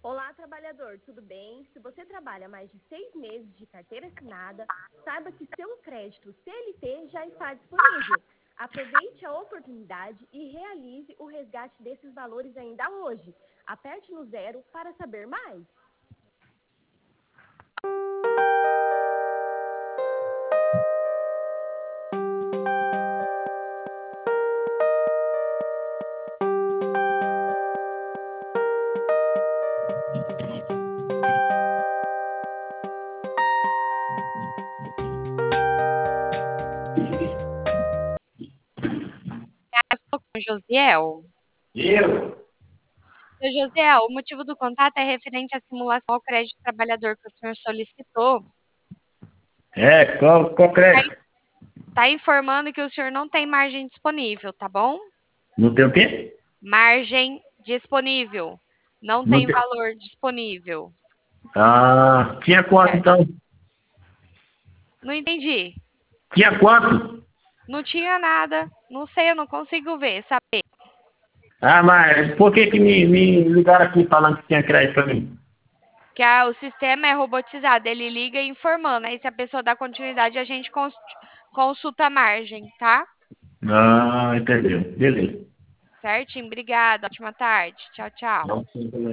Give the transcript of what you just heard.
Olá, trabalhador, tudo bem? Se você trabalha mais de 6 meses de carteira assinada, saiba que seu crédito CLT já está disponível. Aproveite a oportunidade e realize o resgate desses valores ainda hoje. Aperte no 0 para saber mais. Com o Josiel. Seu Josiel, o motivo do contato é referente à simulação ao crédito trabalhador que o senhor solicitou. Qual crédito? Está informando que o senhor não tem margem disponível, tá bom? Não tem o quê? Margem disponível. Não Não tem tem... valor disponível. Ah, tinha quanto então? Não entendi. Tinha quanto? Não tinha nada. Não sei, eu não consigo ver, saber. Ah, mas por que me ligaram aqui falando que tinha crédito pra mim? Que o sistema é robotizado, ele liga informando. Aí se a pessoa dá continuidade, a gente consulta a margem, tá? Ah, entendeu. Beleza. Certinho, obrigada. Ótima tarde. Tchau, tchau. Não, sim,